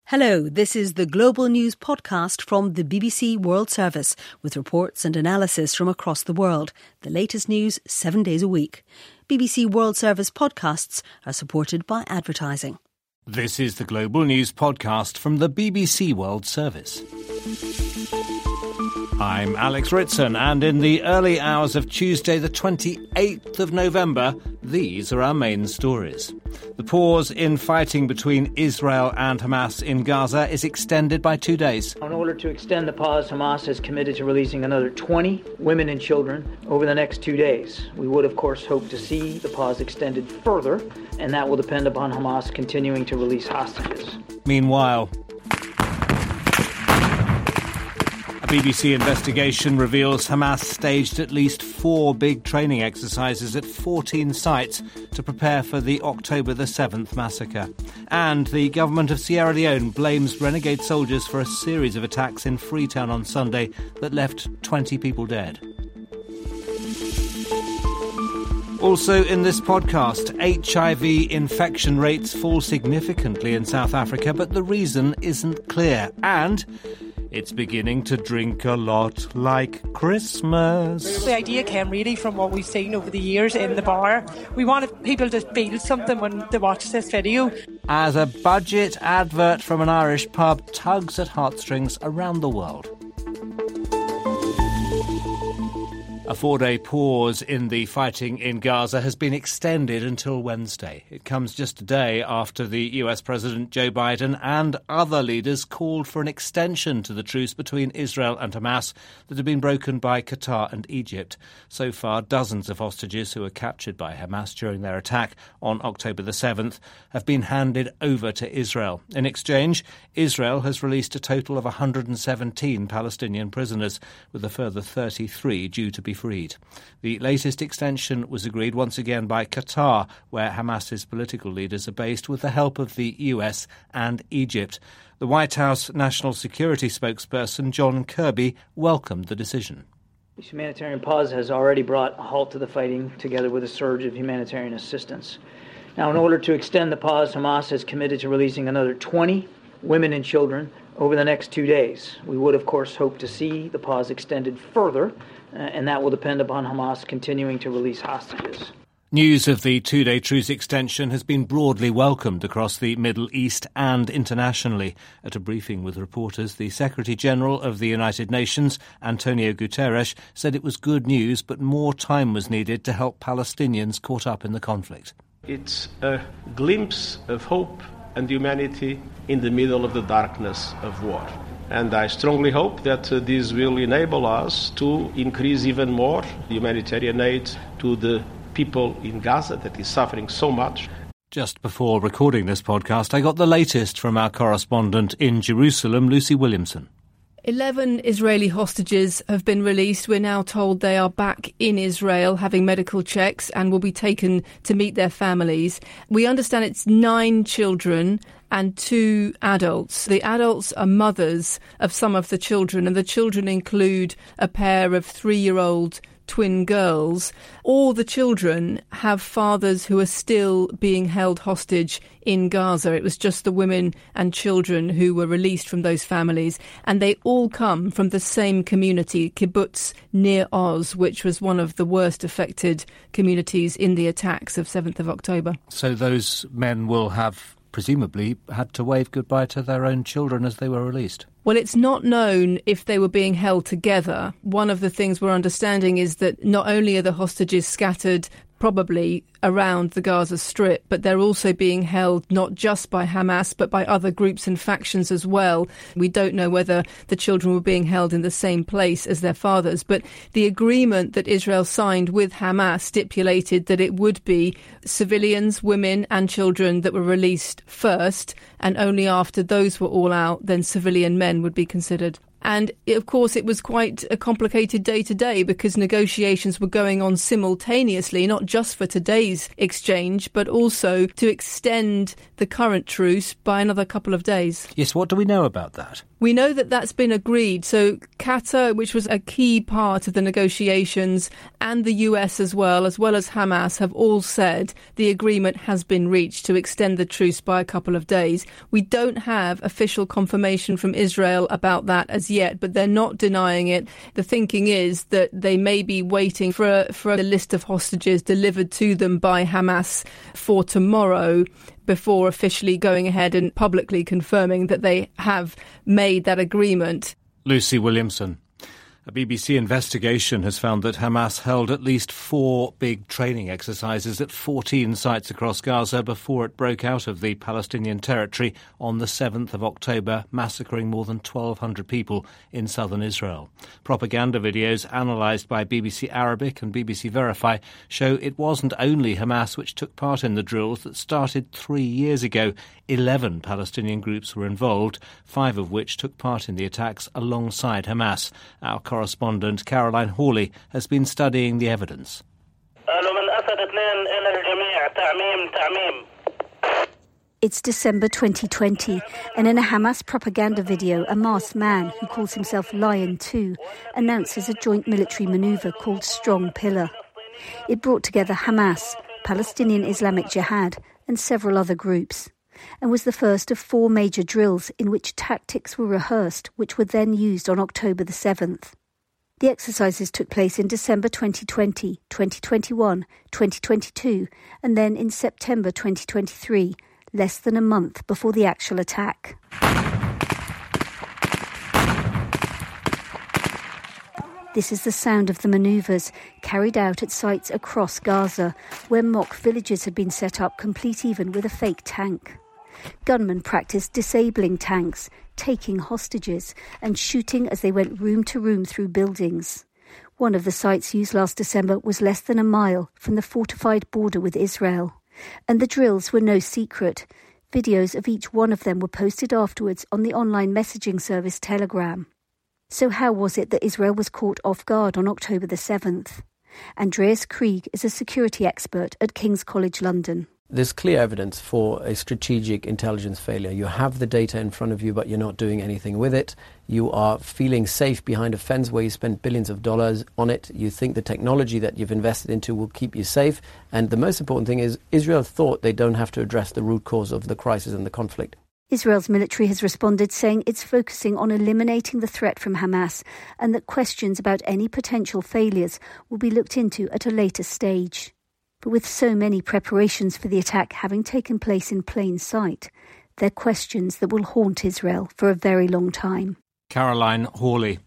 Hello, this is the Global News podcast from the BBC World Service with reports and analysis from across the world. The latest news 7 days a week. BBC World Service podcasts are supported by advertising. This is the Global News podcast from the BBC World Service. I'm Alex Ritson, and in the early hours of Tuesday the 28th of November, these are our main stories. The pause in fighting between Israel and Hamas in Gaza is extended by 2 days. In order to extend the pause, Hamas is committed to releasing another 20 women and children over the next 2 days. We would, of course, hope to see the pause extended further, and that will depend upon Hamas continuing to release hostages. Meanwhile, a BBC investigation reveals Hamas staged at least 4 big training exercises at 14 sites to prepare for the October the 7th massacre. And the government of Sierra Leone blames renegade soldiers for a series of attacks in Freetown on Sunday that left 20 people dead. Also in this podcast, HIV infection rates fall significantly in South Africa, but the reason isn't clear. And it's beginning to drink a lot like Christmas. The idea came really from what we've seen over the years in the bar. We wanted people to feel something when they watch this video. As a budget advert from an Irish pub tugs at heartstrings around the world. A 4-day pause in the fighting in Gaza has been extended until Wednesday. It comes just a day after the US President Joe Biden and other leaders called for an extension to the truce between Israel and Hamas that had been broken by Qatar and Egypt. So far, dozens of hostages who were captured by Hamas during their attack on October the 7th have been handed over to Israel. In exchange, Israel has released a total of 117 Palestinian prisoners, with a further 33 due to be freed. The latest extension was agreed once again by Qatar, where Hamas's political leaders are based, with the help of the US and Egypt. The White House National Security spokesperson John Kirby welcomed the decision. This humanitarian pause has already brought a halt to the fighting, together with a surge of humanitarian assistance. Now, in order to extend the pause, Hamas is committed to releasing another 20 women and children over the next 2 days. We would, of course, hope to see the pause extended further, and that will depend upon Hamas continuing to release hostages. News of the 2-day truce extension has been broadly welcomed across the Middle East and internationally. At a briefing with reporters, the Secretary-General of the United Nations, Antonio Guterres, said it was good news, but more time was needed to help Palestinians caught up in the conflict. It's a glimpse of hope and humanity in the middle of the darkness of war. And I strongly hope that this will enable us to increase even more humanitarian aid to the people in Gaza that is suffering so much. Just before recording this podcast, I got the latest from our correspondent in Jerusalem, Lucy Williamson. 11 Israeli hostages have been released. We're now told they are back in Israel having medical checks and will be taken to meet their families. We understand it's 9 children and 2 adults. The adults are mothers of some of the children, and the children include a pair of 3-year-old twin girls. All the children have fathers who are still being held hostage in Gaza. It was just the women and children who were released from those families, and they all come from the same community, Kibbutz Nir Oz, which was one of the worst affected communities in the attacks of 7th of October. So those men will have presumably had to wave goodbye to their own children as they were released. Well, it's not known if they were being held together. One of the things we're understanding is that not only are the hostages scattered probably around the Gaza Strip, but they're also being held not just by Hamas, but by other groups and factions as well. We don't know whether the children were being held in the same place as their fathers, but the agreement that Israel signed with Hamas stipulated that it would be civilians, women and children that were released first, and only after those were all out, then civilian men would be considered. And, of course, it was quite a complicated day today because negotiations were going on simultaneously, not just for today's exchange, but also to extend the current truce by another couple of days. Yes, what do we know about that? We know that that's been agreed. So Qatar, which was a key part of the negotiations, and the US as well as Hamas, have all said the agreement has been reached to extend the truce by a couple of days. We don't have official confirmation from Israel about that as yet, but they're not denying it. The thinking is that they may be waiting for a list of hostages delivered to them by Hamas for tomorrow, before officially going ahead and publicly confirming that they have made that agreement. Lucy Williamson. A BBC investigation has found that Hamas held at least 4 big training exercises at 14 sites across Gaza before it broke out of the Palestinian territory on the 7th of October, massacring more than 1,200 people in southern Israel. Propaganda videos analysed by BBC Arabic and BBC Verify show it wasn't only Hamas which took part in the drills that started 3 years ago. 11 Palestinian groups were involved, 5 of which took part in the attacks alongside Hamas. Our correspondent Caroline Hawley has been studying the evidence. It's December 2020, and in a Hamas propaganda video, a masked man who calls himself Lion 2 announces a joint military manoeuvre called Strong Pillar. It brought together Hamas, Palestinian Islamic Jihad, and several other groups, and was the first of 4 major drills in which tactics were rehearsed, which were then used on October the 7th. The exercises took place in December 2020, 2021, 2022, and then in September 2023, less than a month before the actual attack. This is the sound of the manoeuvres carried out at sites across Gaza, where mock villages had been set up, complete even with a fake tank. Gunmen practiced disabling tanks, taking hostages, and shooting as they went room to room through buildings. One of the sites used last December was less than a mile from the fortified border with Israel. And the drills were no secret. Videos of each one of them were posted afterwards on the online messaging service Telegram. So how was it that Israel was caught off guard on October the 7th? Andreas Krieg is a security expert at King's College London. There's clear evidence for a strategic intelligence failure. You have the data in front of you, but you're not doing anything with it. You are feeling safe behind a fence where you spent billions of dollars on it. You think the technology that you've invested into will keep you safe. And the most important thing is Israel thought they don't have to address the root cause of the crisis and the conflict. Israel's military has responded, saying it's focusing on eliminating the threat from Hamas and that questions about any potential failures will be looked into at a later stage. But with so many preparations for the attack having taken place in plain sight, they're questions that will haunt Israel for a very long time. Caroline Hawley.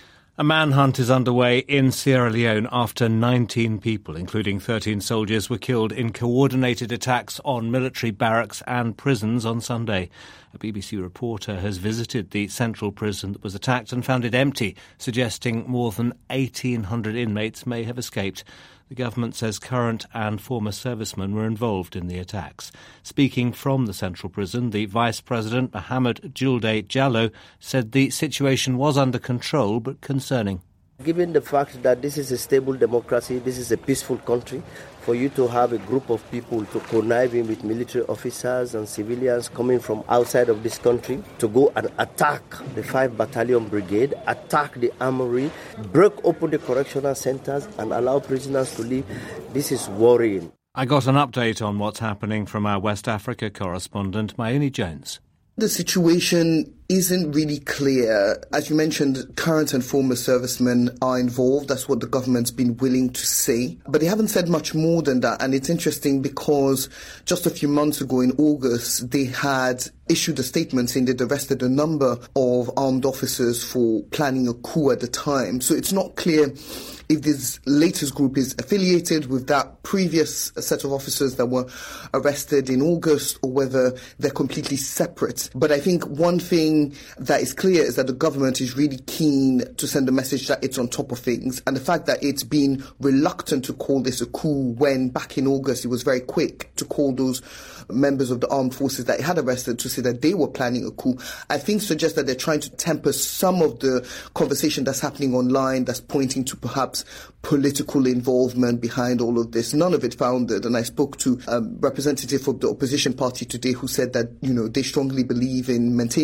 A manhunt is underway in Sierra Leone after 19 people, including 13 soldiers, were killed in coordinated attacks on military barracks and prisons on Sunday. A BBC reporter has visited the central prison that was attacked and found it empty, suggesting more than 1,800 inmates may have escaped. The government says current and former servicemen were involved in the attacks. Speaking from the central prison, the Vice President, Mohamed Julde Jallo, said the situation was under control but concerning. Given the fact that this is a stable democracy, this is a peaceful country, for you to have a group of people to conniving with military officers and civilians coming from outside of this country to go and attack the 5 Battalion Brigade, attack the armory, break open the correctional centres and allow prisoners to leave, this is worrying. I got an update on what's happening from our West Africa correspondent, Mayoni Jones. The situation isn't really clear. As you mentioned, current and former servicemen are involved. That's what the government's been willing to say. But they haven't said much more than that. And it's interesting because just a few months ago in August, they had issued a statement saying they'd arrested a number of armed officers for planning a coup at the time. So it's not clear if this latest group is affiliated with that previous set of officers that were arrested in August or whether they're completely separate. But I think one thing that is clear is that the government is really keen to send a message that it's on top of things. And the fact that it's been reluctant to call this a coup when back in August it was very quick to call those members of the armed forces that it had arrested to say that they were planning a coup, I think suggests that they're trying to temper some of the conversation that's happening online that's pointing to perhaps political involvement behind all of this. None of it founded. And I spoke to a representative of the opposition party today who said that, they strongly believe in maintaining the rule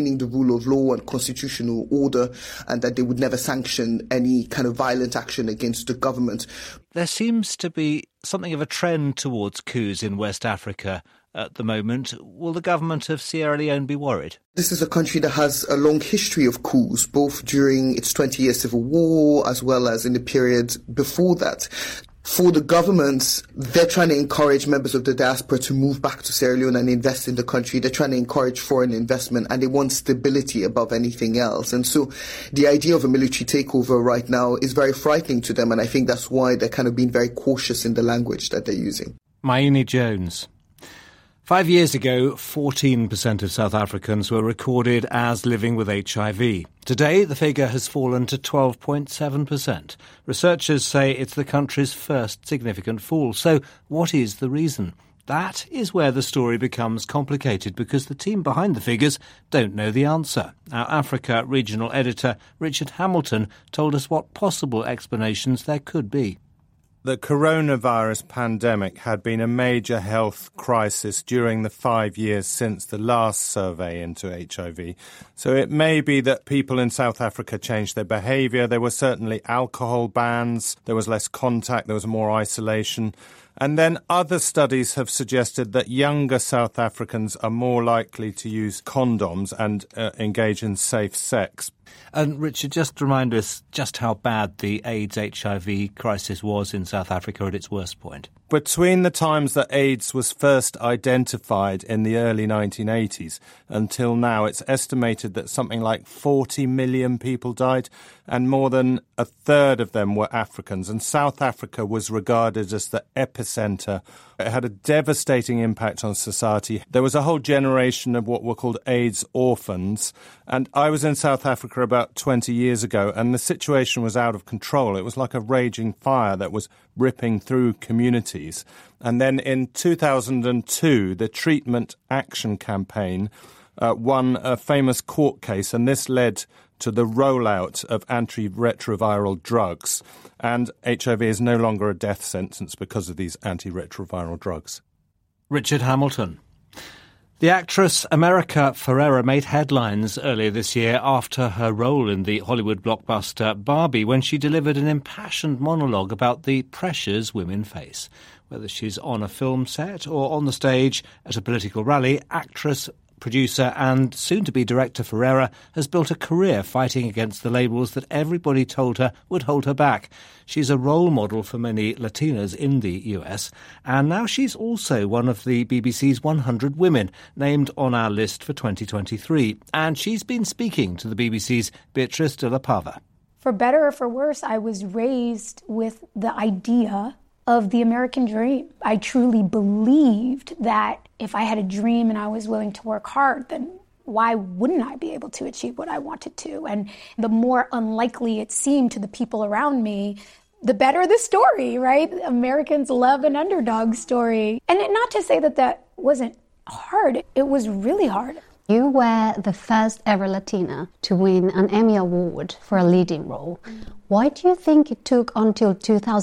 rule of law and constitutional order, and that they would never sanction any kind of violent action against the government. There seems to be something of a trend towards coups in West Africa at the moment. Will the government of Sierra Leone be worried? This is a country that has a long history of coups, both during its 20-year civil war as well as in the period before that. For the government, they're trying to encourage members of the diaspora to move back to Sierra Leone and invest in the country. They're trying to encourage foreign investment, and they want stability above anything else. And so the idea of a military takeover right now is very frightening to them, and I think that's why they're kind of being very cautious in the language that they're using. Mayini Jones. 5 years ago, 14% of South Africans were recorded as living with HIV. Today, the figure has fallen to 12.7%. Researchers say it's the country's first significant fall. So what is the reason? That is where the story becomes complicated, because the team behind the figures don't know the answer. Our Africa regional editor, Richard Hamilton, told us what possible explanations there could be. The coronavirus pandemic had been a major health crisis during the 5 years since the last survey into HIV. So it may be that people in South Africa changed their behaviour. There were certainly alcohol bans, there was less contact, there was more isolation. And then other studies have suggested that younger South Africans are more likely to use condoms and engage in safe sex. And Richard, just remind us just how bad the AIDS-HIV crisis was in South Africa at its worst point. Between the times that AIDS was first identified in the early 1980s until now, it's estimated that something like 40 million people died, and more than a third of them were Africans. And South Africa was regarded as the epicenter. It had a devastating impact on society. There was a whole generation of what were called AIDS orphans. And I was in South Africa about 20 years ago, and the situation was out of control. It was like a raging fire that was ripping through communities. And then in 2002, the Treatment Action Campaign won a famous court case, and this led to the rollout of antiretroviral drugs. And HIV is no longer a death sentence because of these antiretroviral drugs. Richard Hamilton. The actress America Ferrera made headlines earlier this year after her role in the Hollywood blockbuster Barbie, when she delivered an impassioned monologue about the pressures women face. Whether she's on a film set or on the stage at a political rally, actress, producer and soon-to-be director Ferrera has built a career fighting against the labels that everybody told her would hold her back. She's a role model for many Latinas in the US, and now she's also one of the BBC's 100 women named on our list for 2023. And she's been speaking to the BBC's Beatrice de la Parva. For better or for worse, I was raised with the idea of the American dream. I truly believed that if I had a dream and I was willing to work hard, then why wouldn't I be able to achieve what I wanted to? And the more unlikely it seemed to the people around me, the better the story, right? Americans love an underdog story. And not to say that that wasn't hard, it was really hard. You were the first ever Latina to win an Emmy Award for a leading role. Why do you think it took until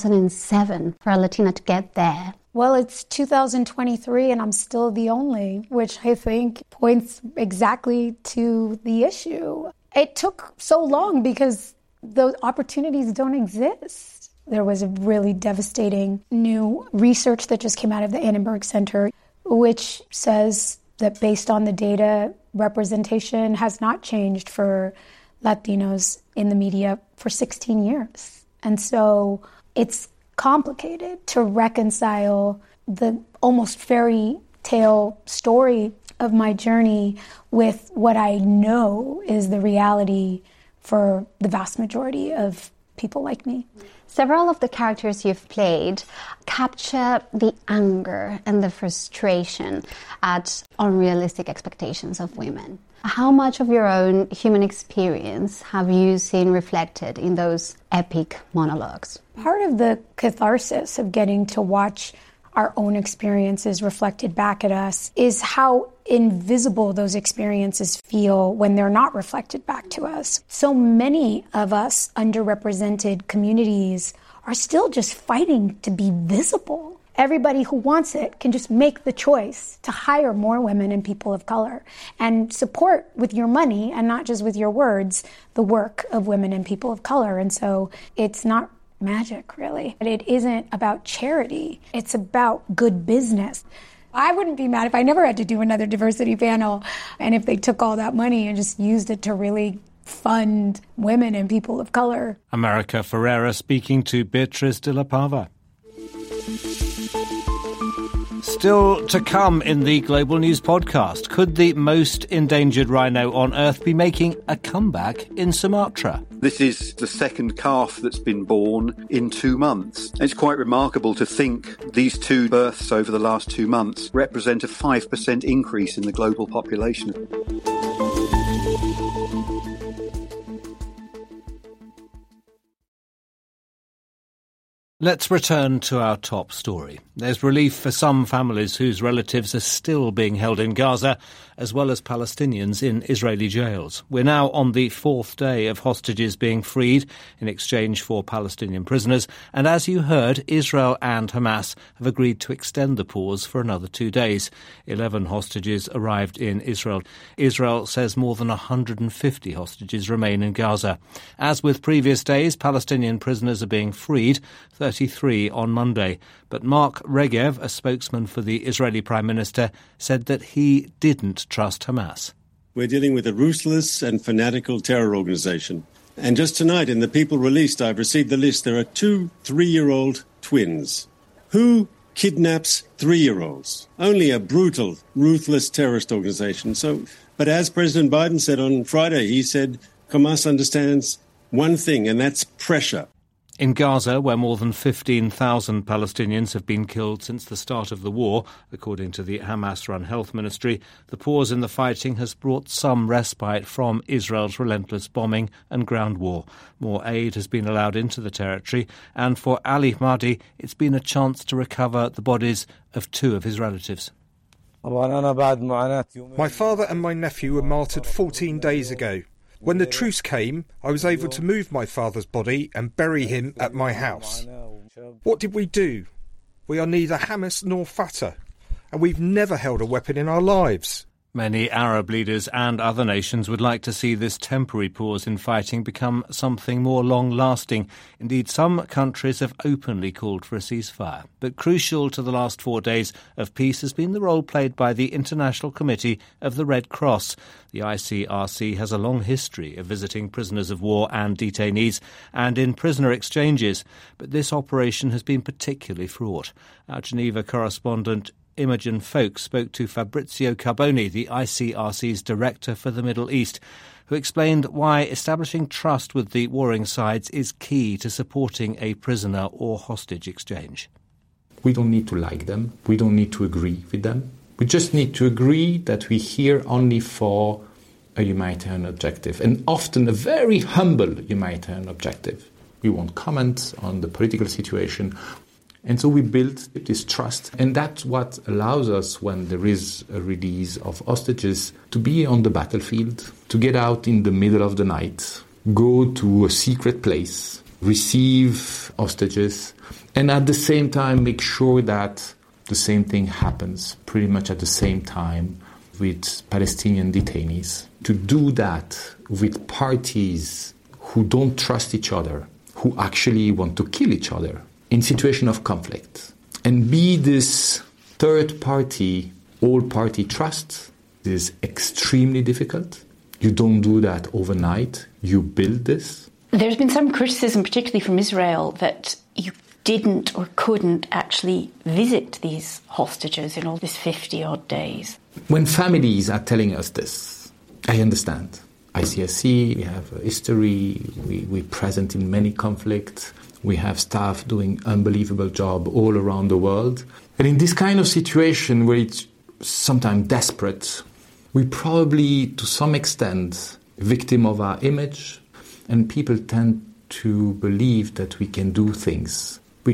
2007 for a Latina to get there? Well, it's 2023 and I'm still the only, which I think points exactly to the issue. It took so long because those opportunities don't exist. There was a really devastating new research that just came out of the Annenberg Center, which says that based on the data, representation has not changed for Latinos in the media for 16 years. And so it's complicated to reconcile the almost fairy tale story of my journey with what I know is the reality for the vast majority of people like me. Several of the characters you've played capture the anger and the frustration at unrealistic expectations of women. How much of your own human experience have you seen reflected in those epic monologues? Part of the catharsis of getting to watch our own experiences reflected back at us is how invisible those experiences feel when they're not reflected back to us. So many of us underrepresented communities are still just fighting to be visible. everybody who wants it can just make the choice to hire more women and people of color and support with your money and not just with your words the work of women and people of color. And so it's not magic, really. It isn't about charity. It's about good business. I wouldn't be mad if I never had to do another diversity panel and if they took all that money and just used it to really fund women and people of color. America Ferrera speaking to Beatriz de la Pava. Still to come in the Global News podcast, could the most endangered rhino on Earth be making a comeback in Sumatra? This is the second calf that's been born in 2 months. It's quite remarkable to think these 2 births over the last 2 months represent a 5% increase in the global population. Let's return to our top story. There's relief for some families whose relatives are still being held in Gaza, as well as Palestinians in Israeli jails. We're now on the 4th day of hostages being freed in exchange for Palestinian prisoners, and as you heard, Israel and Hamas have agreed to extend the pause for another 2 days. 11 hostages arrived in Israel. Israel says more than 150 hostages remain in Gaza. As with previous days, Palestinian prisoners are being freed, 33 on Monday. But Mark Regev, a spokesman for the Israeli Prime Minister, said that he didn't trust Hamas. We're dealing with a ruthless and fanatical terror organization. And just tonight, in the people released, I've received the list. There are 2 3-year-old twins. Who kidnaps 3-year-olds? Only a brutal, ruthless terrorist organization. But as President Biden said on Friday, he said Hamas understands one thing, and that's pressure. In Gaza, where more than 15,000 Palestinians have been killed since the start of the war, according to the Hamas-run health ministry, the pause in the fighting has brought some respite from Israel's relentless bombing and ground war. More aid has been allowed into the territory, and for Ali Mahdi, it's been a chance to recover the bodies of 2 of his relatives. My father and my nephew were martyred 14 days ago. When the truce came, I was able to move my father's body and bury him at my house. What did we do? We are neither Hamas nor Fatah, and we've never held a weapon in our lives. Many Arab leaders and other nations would like to see this temporary pause in fighting become something more long-lasting. Indeed, some countries have openly called for a ceasefire. But crucial to the last 4 days of peace has been the role played by the International Committee of the Red Cross. The ICRC has a long history of visiting prisoners of war and detainees and in prisoner exchanges. But this operation has been particularly fraught. Our Geneva correspondent Imogen Folk spoke to Fabrizio Carboni, the ICRC's director for the Middle East, who explained why establishing trust with the warring sides is key to supporting a prisoner or hostage exchange. We don't need to like them. We don't need to agree with them. We just need to agree that we're here only for a humanitarian objective, and often a very humble humanitarian objective. We won't comment on the political situation. And so we built this trust, and that's what allows us, when there is a release of hostages, to be on the battlefield, to get out in the middle of the night, go to a secret place, receive hostages, and at the same time make sure that the same thing happens pretty much at the same time with Palestinian detainees. To do that with parties who don't trust each other, who actually want to kill each other in situation of conflict, and be this third party, all-party trust, is extremely difficult. You don't do that overnight. You build this. There's been some criticism, particularly from Israel, that you didn't or couldn't actually visit these hostages in all these 50-odd days. When families are telling us this, I understand. ICRC, we have a history, we're present in many conflicts. We have staff doing unbelievable job all around the world. And in this kind of situation where it's sometimes desperate, we probably, to some extent, victim of our image, and people tend to believe that we can do things. We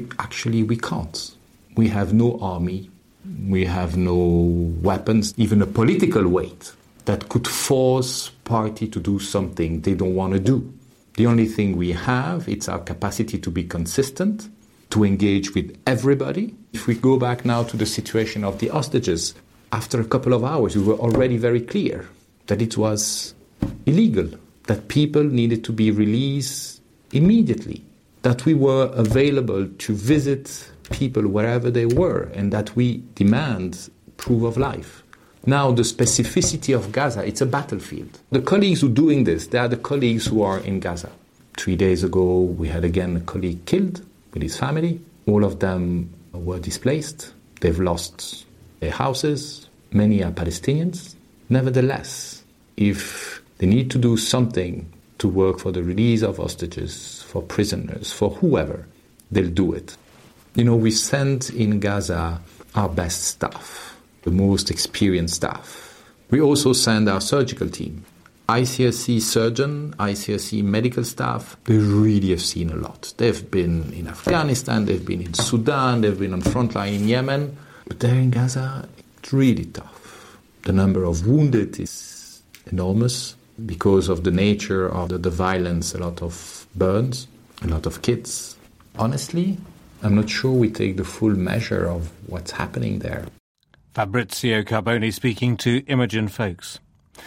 can't. We have no army. We have no weapons, even a political weight that could force party to do something they don't want to do. The only thing we have, it's our capacity to be consistent to engage with everybody. If we go back now to the situation of the hostages, after a couple of hours, we were already very clear that it was illegal, that people needed to be released immediately, that we were available to visit people wherever they were, and that we demand proof of life. Now, the specificity of Gaza, it's a battlefield. The colleagues who are doing this, they are the colleagues who are in Gaza. 3 days ago, we had again a colleague killed with his family. All of them were displaced. They've lost their houses. Many are Palestinians. Nevertheless, if they need to do something to work for the release of hostages, for prisoners, for whoever, they'll do it. You know, we send in Gaza our best staff, the most experienced staff. We also send our surgical team. ICRC surgeon, ICRC medical staff, they really have seen a lot. They've been in Afghanistan, they've been in Sudan, they've been on front line in Yemen. But there in Gaza, it's really tough. The number of wounded is enormous because of the nature of the violence, a lot of burns, a lot of kids. Honestly, I'm not sure we take the full measure of what's happening there. Fabrizio Carboni speaking to Imogen Folks.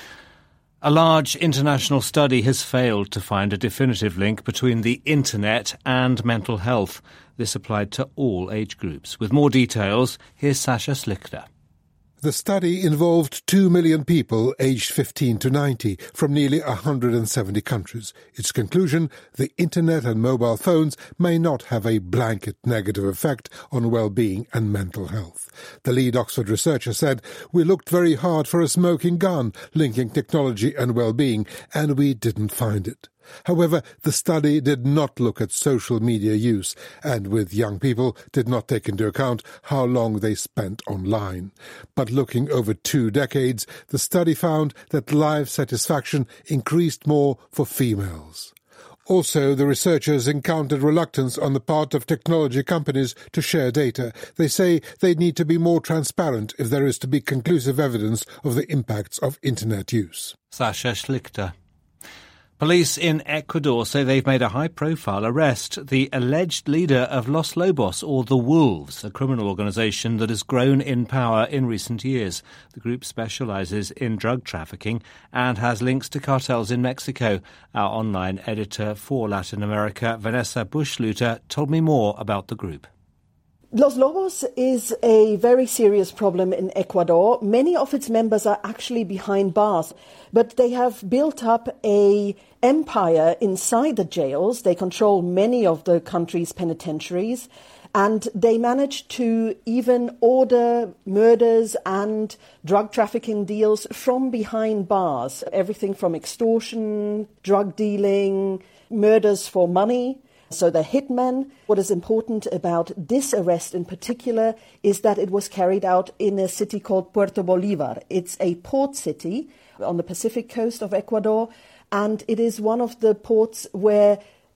A large international study has failed to find a definitive link between the internet and mental health. This applied to all age groups. With more details, here's Sasha Slichter. The study involved 2 million people aged 15 to 90 from nearly 170 countries. Its conclusion, the internet and mobile phones may not have a blanket negative effect on well-being and mental health. The lead Oxford researcher said, "We looked very hard for a smoking gun linking technology and well-being, and we didn't find it." However, the study did not look at social media use and, with young people, did not take into account how long they spent online. But looking over 2 decades, the study found that life satisfaction increased more for females. Also, the researchers encountered reluctance on the part of technology companies to share data. They say they need to be more transparent if there is to be conclusive evidence of the impacts of internet use. Sasha Schlichter. Police in Ecuador say they've made a high-profile arrest. The alleged leader of Los Lobos, or the Wolves, a criminal organisation that has grown in power in recent years. The group specialises in drug trafficking and has links to cartels in Mexico. Our online editor for Latin America, Vanessa Buschluter, told me more about the group. Los Lobos is a very serious problem in Ecuador. Many of its members are actually behind bars, but they have built up an empire inside the jails. They control many of the country's penitentiaries, and they manage to even order murders and drug trafficking deals from behind bars. Everything from extortion, drug dealing, murders for money. So the hitmen. What is important about this arrest in particular is that it was carried out in a city called Puerto Bolívar. It's a port city on the Pacific coast of Ecuador, and it is one of the ports where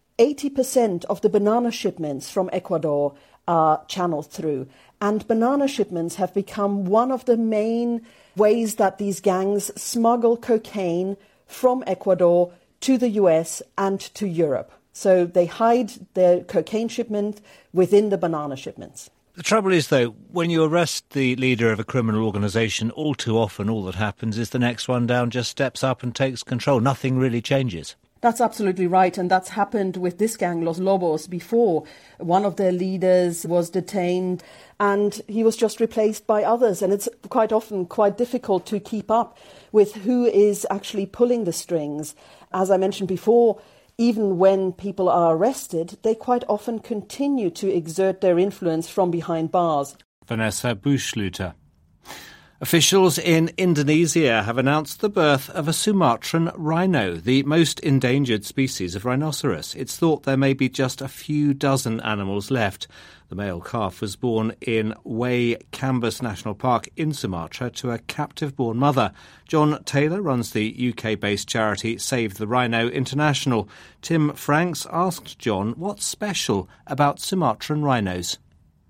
80% of the banana shipments from Ecuador are channeled through. And banana shipments have become one of the main ways that these gangs smuggle cocaine from Ecuador to the US and to Europe. So they hide their cocaine shipment within the banana shipments. The trouble is, though, when you arrest the leader of a criminal organisation, all too often all that happens is the next one down just steps up and takes control. Nothing really changes. That's absolutely right, and that's happened with this gang, Los Lobos, before. One of their leaders was detained and he was just replaced by others, and it's quite often quite difficult to keep up with who is actually pulling the strings. As I mentioned before, even when people are arrested, they quite often continue to exert their influence from behind bars. Vanessa Buschluter. Officials in Indonesia have announced the birth of a Sumatran rhino, the most endangered species of rhinoceros. It's thought there may be just a few dozen animals left. The male calf was born in Way Kambas National Park in Sumatra to a captive-born mother. John Taylor runs the UK-based charity Save the Rhino International. Tim Franks asked John what's special about Sumatran rhinos.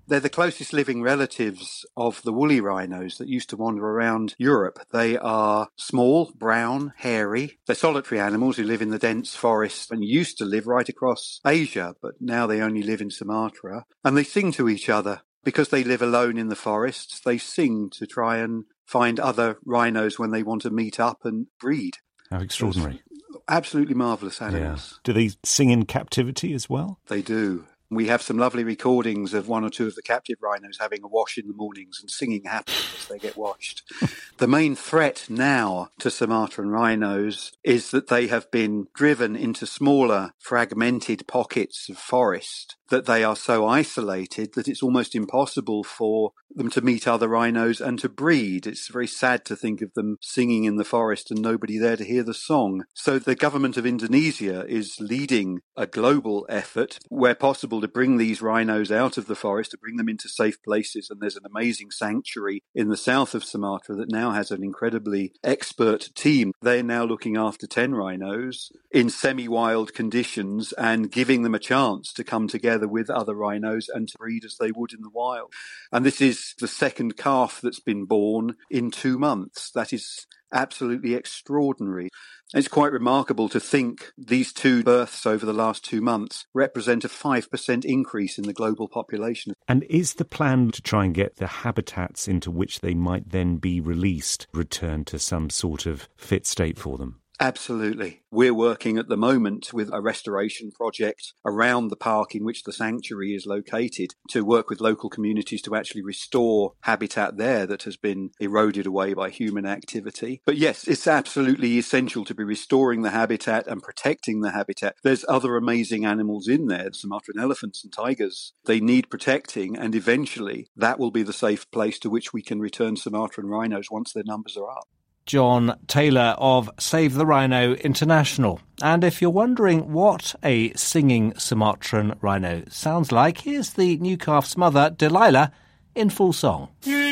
They're the closest living relatives of the woolly rhinos that used to wander around Europe. They are small, brown, hairy. They're solitary animals who live in the dense forest and used to live right across Asia, but now they only live in Sumatra. And they sing to each other. Because they live alone in the forests, they sing to try and find other rhinos when they want to meet up and breed. How extraordinary. Absolutely marvellous animals. Yeah. Do they sing in captivity as well? They do. We have some lovely recordings of one or two of the captive rhinos having a wash in the mornings and singing happily as they get washed. The main threat now to Sumatran rhinos is that they have been driven into smaller, fragmented pockets of forest, that they are so isolated that it's almost impossible for them to meet other rhinos and to breed. It's very sad to think of them singing in the forest and nobody there to hear the song. So the government of Indonesia is leading a global effort where possible to bring these rhinos out of the forest, to bring them into safe places. And there's an amazing sanctuary in the south of Sumatra that now has an incredibly expert team. They're now looking after 10 rhinos in semi-wild conditions and giving them a chance to come together with other rhinos and to breed as they would in the wild. And this is the second calf that's been born in 2 months. That is absolutely extraordinary. It's quite remarkable to think these 2 births over the last 2 months represent a 5% increase in the global population. And is the plan to try and get the habitats into which they might then be released returned to some sort of fit state for them? Absolutely. We're working at the moment with a restoration project around the park in which the sanctuary is located to work with local communities to actually restore habitat there that has been eroded away by human activity. But yes, it's absolutely essential to be restoring the habitat and protecting the habitat. There's other amazing animals in there, Sumatran elephants and tigers. They need protecting, and eventually that will be the safe place to which we can return Sumatran rhinos once their numbers are up. John Taylor of Save the Rhino International. And if you're wondering what a singing Sumatran rhino sounds like, here's the new calf's mother, Delilah, in full song.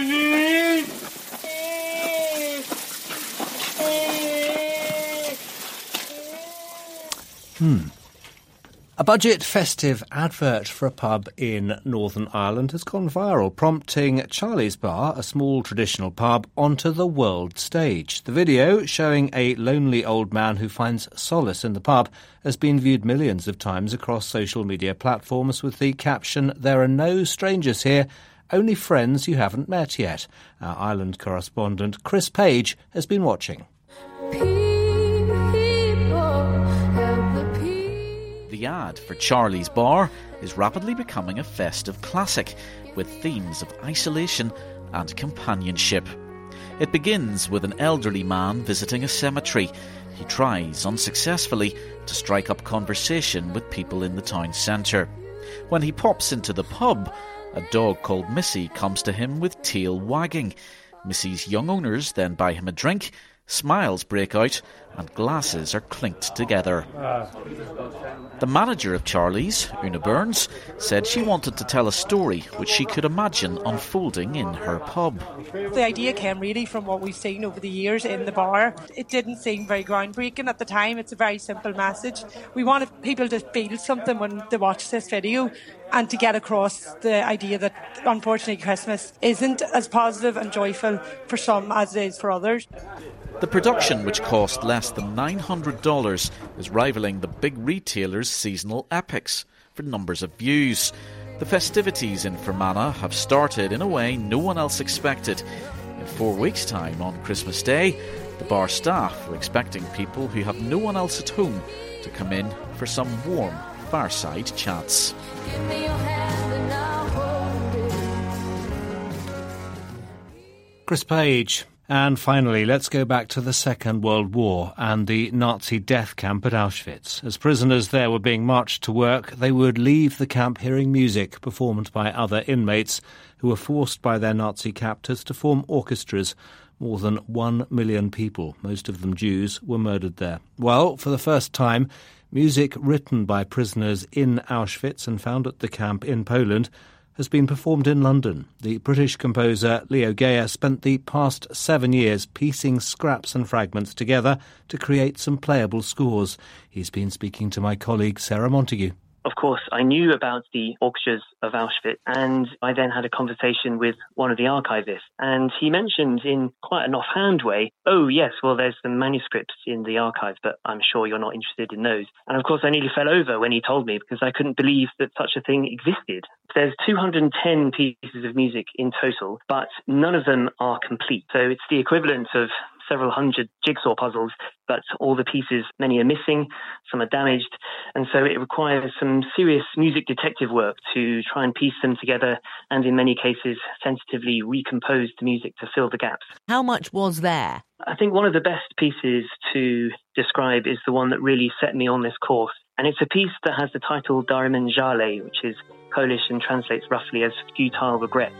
A budget festive advert for a pub in Northern Ireland has gone viral, prompting Charlie's Bar, a small traditional pub, onto the world stage. The video, showing a lonely old man who finds solace in the pub, has been viewed millions of times across social media platforms with the caption, "There are no strangers here, only friends you haven't met yet." Our Ireland correspondent Chris Page has been watching. The ad for Charlie's Bar is rapidly becoming a festive classic with themes of isolation and companionship. It begins with an elderly man visiting a cemetery. He tries, unsuccessfully, to strike up conversation with people in the town centre. When he pops into the pub, a dog called Missy comes to him with tail wagging. Missy's young owners then buy him a drink, smiles break out, and glasses are clinked together. The manager of Charlie's, Una Burns, said she wanted to tell a story which she could imagine unfolding in her pub. The idea came really from what we've seen over the years in the bar. It didn't seem very groundbreaking at the time. It's a very simple message. We wanted people to feel something when they watch this video, and to get across the idea that unfortunately Christmas isn't as positive and joyful for some as it is for others. The production, which cost less than $900, is rivalling the big retailers' seasonal epics for numbers of views. The festivities in Fermanagh have started in a way no one else expected. In 4 weeks' time, on Christmas Day, the bar staff are expecting people who have no one else at home to come in for some warm fireside chats. Chris Page. And finally, let's go back to the Second World War and the Nazi death camp at Auschwitz. As prisoners there were being marched to work, they would leave the camp hearing music performed by other inmates who were forced by their Nazi captors to form orchestras. More than 1 million people, most of them Jews, were murdered there. Well, for the first time, music written by prisoners in Auschwitz and found at the camp in Poland has been performed in London. The British composer Leo Gayer spent the past 7 years piecing scraps and fragments together to create some playable scores. He's been speaking to my colleague Sarah Montague. Of course, I knew about the orchestras of Auschwitz, and I then had a conversation with one of the archivists, and he mentioned in quite an offhand way, oh yes, well there's some manuscripts in the archives, but I'm sure you're not interested in those. And of course I nearly fell over when he told me, because I couldn't believe that such a thing existed. There's 210 pieces of music in total, but none of them are complete. So it's the equivalent of several hundred jigsaw puzzles, but all the pieces, many are missing, some are damaged, and so it requires some serious music detective work to try and piece them together and in many cases sensitively recompose the music to fill the gaps. How much was there? I think one of the best pieces to describe is the one that really set me on this course, and it's a piece that has the title Daremne Żale, which is Polish and translates roughly as futile regrets.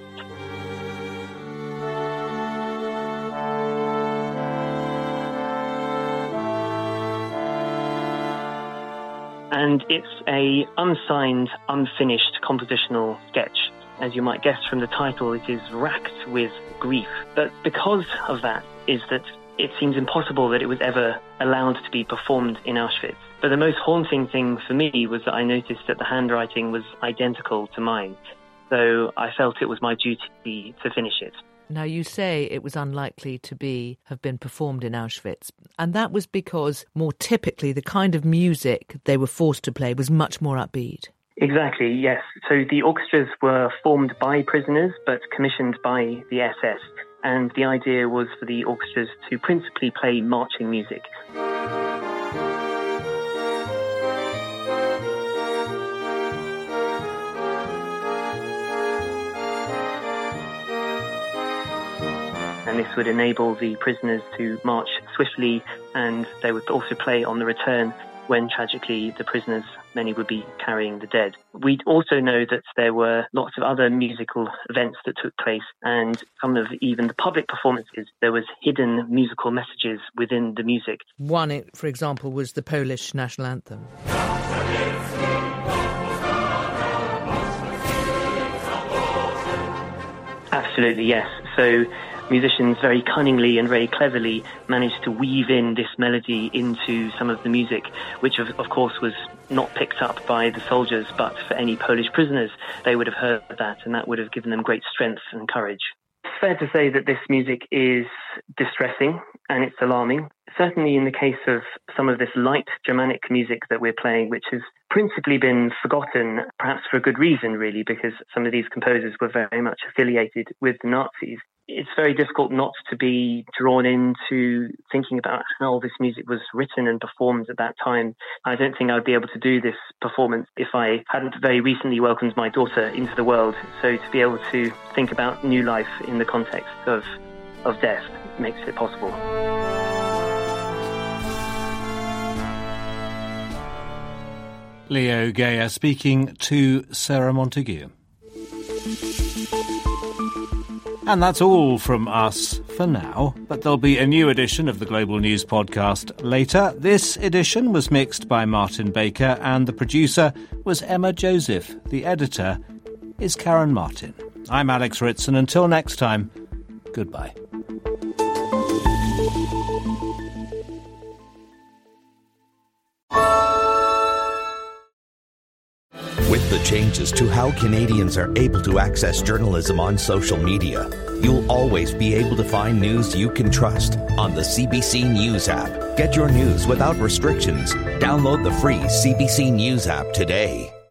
And it's a unsigned, unfinished compositional sketch. As you might guess from the title, it is racked with grief. But because of that is that it seems impossible that it was ever allowed to be performed in Auschwitz. But the most haunting thing for me was that I noticed that the handwriting was identical to mine. So I felt it was my duty to finish it. Now, you say it was unlikely to have been performed in Auschwitz, and that was because more typically the kind of music they were forced to play was much more upbeat. Exactly, yes. So the orchestras were formed by prisoners but commissioned by the SS, and the idea was for the orchestras to principally play marching music. And this would enable the prisoners to march swiftly, and they would also play on the return when, tragically, the prisoners, many would be carrying the dead. We also know that there were lots of other musical events that took place, and some of even the public performances, there was hidden musical messages within the music. One, for example, was the Polish national anthem. Absolutely, yes. So musicians very cunningly and very cleverly managed to weave in this melody into some of the music, which of course was not picked up by the soldiers, but for any Polish prisoners, they would have heard that, and that would have given them great strength and courage. It's fair to say that this music is distressing and it's alarming. Certainly in the case of some of this light Germanic music that we're playing, which has principally been forgotten, perhaps for a good reason really, because some of these composers were very much affiliated with the Nazis. It's very difficult not to be drawn into thinking about how this music was written and performed at that time. I don't think I would be able to do this performance if I hadn't very recently welcomed my daughter into the world. So to be able to think about new life in the context of death makes it possible. Leo Gayer speaking to Sarah Montague. And that's all from us for now, but there'll be a new edition of the Global News podcast later. This edition was mixed by Martin Baker and the producer was Emma Joseph. The editor is Karen Martin. I'm Alex Ritz, and until next time, goodbye. With the changes to how Canadians are able to access journalism on social media, you'll always be able to find news you can trust on the CBC News app. Get your news without restrictions. Download the free CBC News app today.